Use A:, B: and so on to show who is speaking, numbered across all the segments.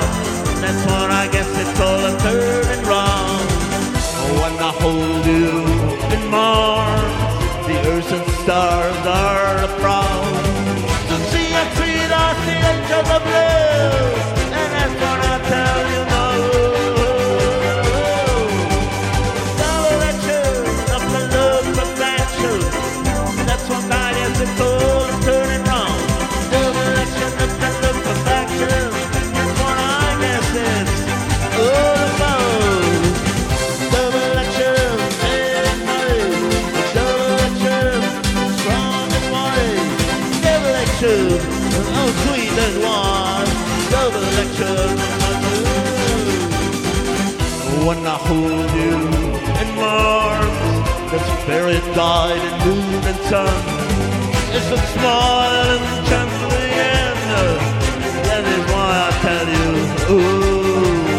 A: That's what I guess it's all a turning round. When I hold you in my arms, the earth and stars are proud to see your feet are the edge of the blue, and that's what I tell you now. Double action of the love perfection. That's what I guess it's all a turning round. Double action of the love perfection. That's what I guess it's all about. Double action and money. Double action, strong and wide. Double action, oh sweet and wide. Double action, when I hold you in my arms, the spirit died in moon and sun. It's a smile and chance to the end. That is why I tell you, ooh.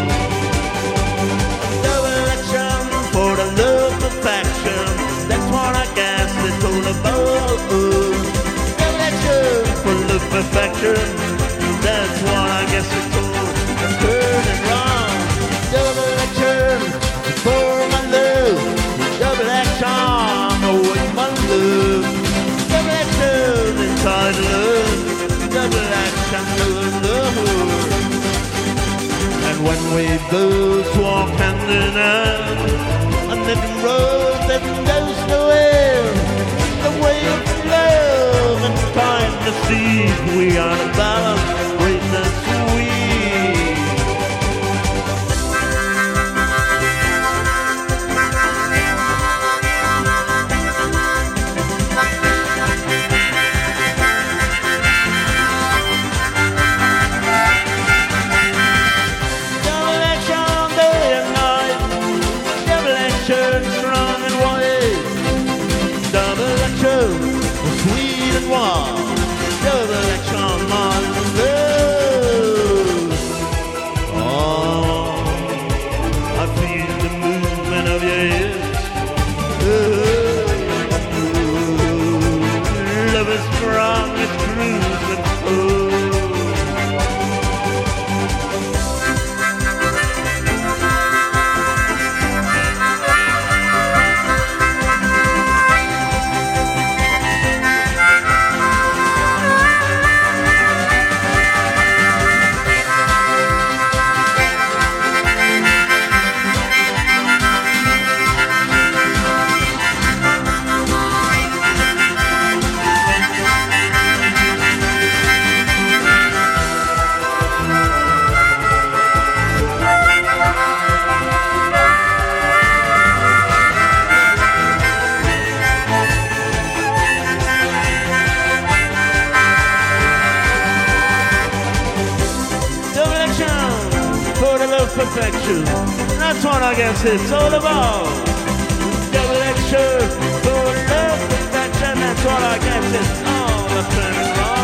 A: Double action for the love perfection. That's what I guess it's all about. Ooh. Double action for love perfection. That's what I guess it's all turning round. Double action for my love. Double action with my love. Double action inside love. Double action with love. And when we both walk hand in hand on the road that goes nowhere, the way of love and time to see we are the balance, great and sweet. Double action day and night, double action strong and wide, double action sweet and wild, double action my love. Oh, I feel the movement of your hips. Ooh, love is strong, it's cruising. Oh. Perfection, that's what I guess it's all about. Double action for love perfection, that's what I guess it's all about.